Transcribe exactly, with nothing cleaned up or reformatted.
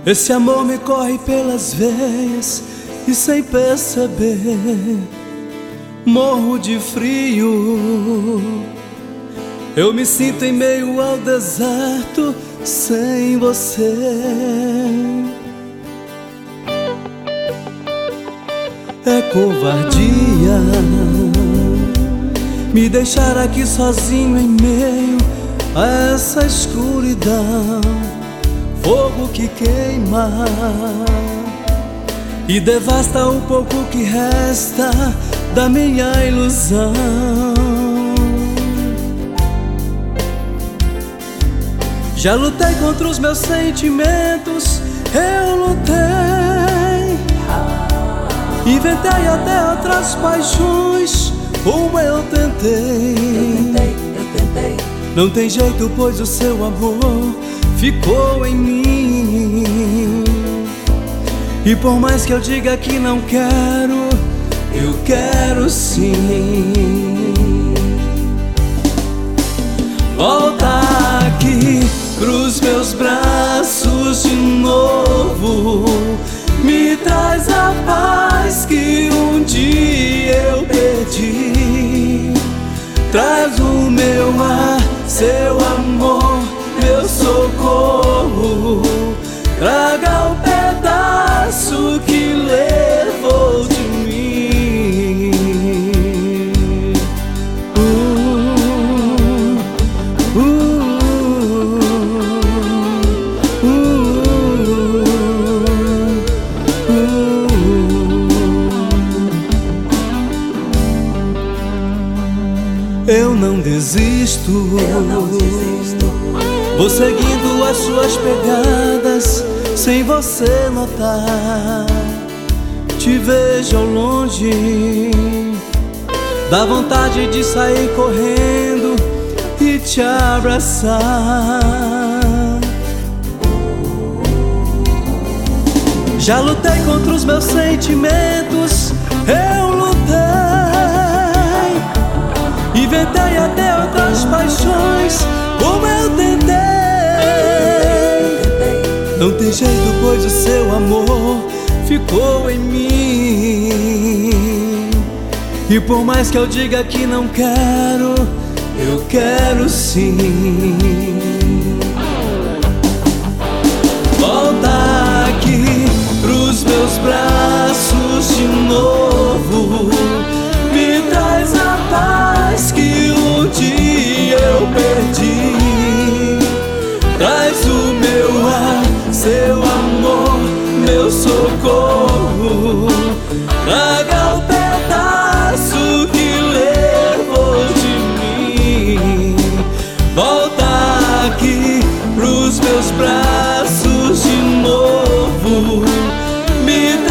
Esse amor me corre pelas veias e sem perceber morro de frio. Eu me sinto em meio ao deserto sem você. É covardia me deixar aqui sozinho em meio a essa escuridão. Fogo que queima e devasta o pouco que resta da minha ilusão. Já lutei contra os meus sentimentos, eu lutei. Inventei até outras paixões, como eu tentei. Eu tentei, eu tentei. Não tem jeito, pois o seu amor ficou em mim. E por mais que eu diga que não quero, eu quero sim. Volta aqui pros meus braços de novo. Me traz a paz que um dia eu perdi. Traz o meu ar, seu amor, meu socorro. Traga o pedaço que levou de mim. uh, uh, uh, uh, uh. Eu não desisto, Eu não desisto. vou seguindo as suas pegadas sem você notar. Te vejo ao longe, dá vontade de sair correndo e te abraçar. Já lutei contra os meus sentimentos, eu lutei. Inventei até outras paixões, como eu tentei. Não tem jeito, pois o seu amor ficou em mim. E por mais que eu diga que não quero, eu quero sim. Volta aqui pros meus braços de novo. Me traz a paz que um dia eu perdi. Traz o meu ar, seu amor, meu socorro. Traga o pedaço que levou de mim. Volta aqui pros meus braços de novo. Me